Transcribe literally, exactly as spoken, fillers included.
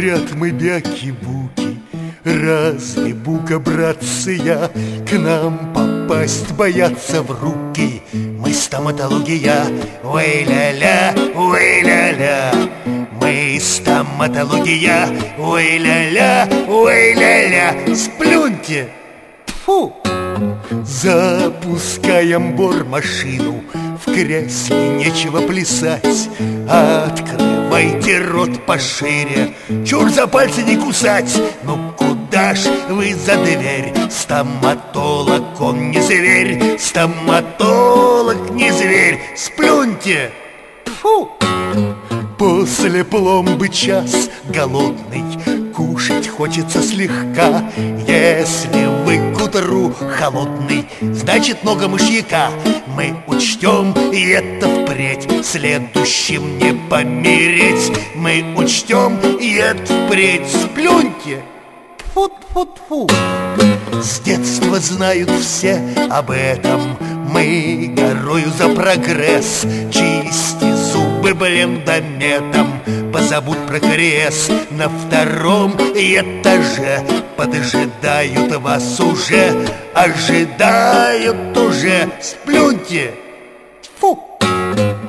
Говорят мы бяки-буки, разные бука-братцы я, к нам попасть боятся в руки. Мы стоматология, ой-ля-ля, ой-ля-ля. Мы стоматология, ой-ля-ля, ой-ля-ля. Сплюньте! Тьфу! Запускаем бормашину, в кресле нечего плясать. Открывайте рот пошире, чур за пальцы не кусать. Ну куда ж вы за дверь? Стоматолог, он не зверь. Стоматолог не зверь. Сплюньте! Тьфу! После пломбы час голодный, кушать хочется слегка. Если вы к утру холодный, значит много мышьяка. Мы учтем и это впредь, следующим не помереть. Мы учтем и это впредь. Сплюньте! Тьфу-тьфу-тьфу! С детства знают все об этом. Мы горою за прогресс. Чисти зубы блендометом, позабудь про кариес. На втором этаже поджидают вас уже. Ожидают уже. Сплюньте! Фу!